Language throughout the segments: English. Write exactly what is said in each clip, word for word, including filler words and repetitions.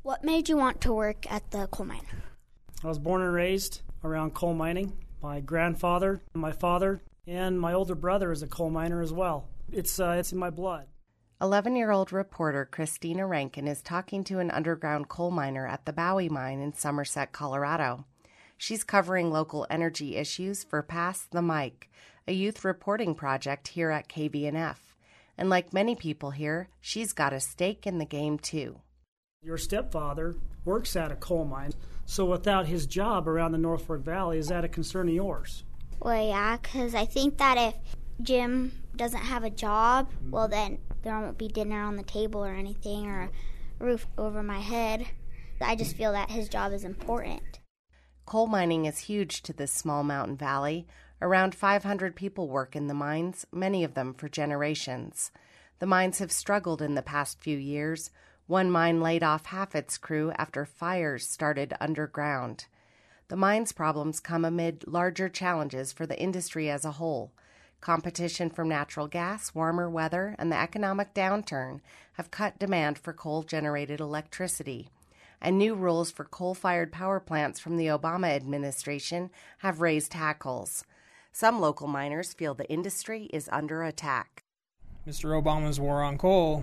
What made you want to work at the coal mine? I was born and raised around coal mining. My grandfather, my father, and my older brother is a coal miner as well. It's uh, it's in my blood. eleven-year-old reporter Christina Rankin is talking to an underground coal miner at the Bowie Mine in Somerset, Colorado. She's covering local energy issues for Pass the Mic, a youth reporting project here at K V N F. And like many people here, she's got a stake in the game too. Your stepfather works at a coal mine, so without his job around the North Fork Valley, is that a concern of yours? Well, yeah, because I think that if Jim doesn't have a job, well, then there won't be dinner on the table or anything or a roof over my head. I just feel that his job is important. Coal mining is huge to this small mountain valley. Around five hundred people work in the mines, many of them for generations. The mines have struggled in the past few years. One mine laid off half its crew after fires started underground. The mine's problems come amid larger challenges for the industry as a whole. Competition from natural gas, warmer weather, and the economic downturn have cut demand for coal-generated electricity. And new rules for coal-fired power plants from the Obama administration have raised hackles. Some local miners feel the industry is under attack. Mister Obama's war on coal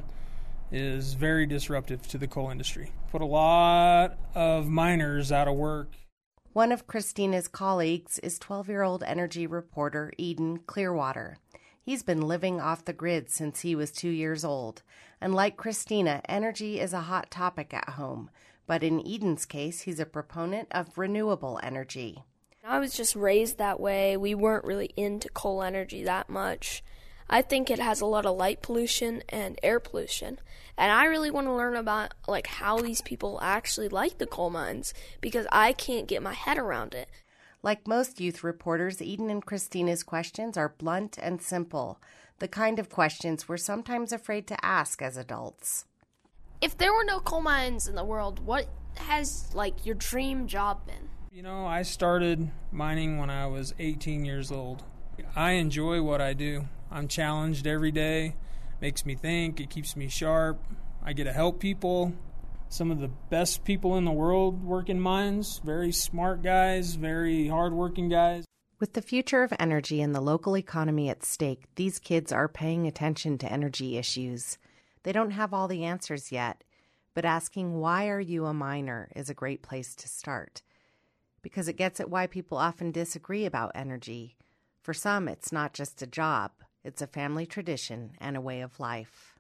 is very disruptive to the coal industry. Put a lot of miners out of work. One of Christina's colleagues is twelve-year-old energy reporter Eden Clearwater. He's been living off the grid since he was two years old. And like Christina, energy is a hot topic at home. But in Eden's case, he's a proponent of renewable energy. I was just raised that way. We weren't really into coal energy that much. I think it has a lot of light pollution and air pollution. And I really want to learn about like how these people actually like the coal mines because I can't get my head around it. Like most youth reporters, Eden and Christina's questions are blunt and simple, the kind of questions we're sometimes afraid to ask as adults. If there were no coal mines in the world, what has like your dream job been? You know, I started mining when I was eighteen years old. I enjoy what I do. I'm challenged every day. Makes me think. It keeps me sharp. I get to help people. Some of the best people in the world work in mines. Very smart guys, very hardworking guys. With the future of energy and the local economy at stake, these kids are paying attention to energy issues. They don't have all the answers yet, but asking why are you a miner is a great place to start, because it gets at why people often disagree about energy. For some, it's not just a job, it's a family tradition and a way of life.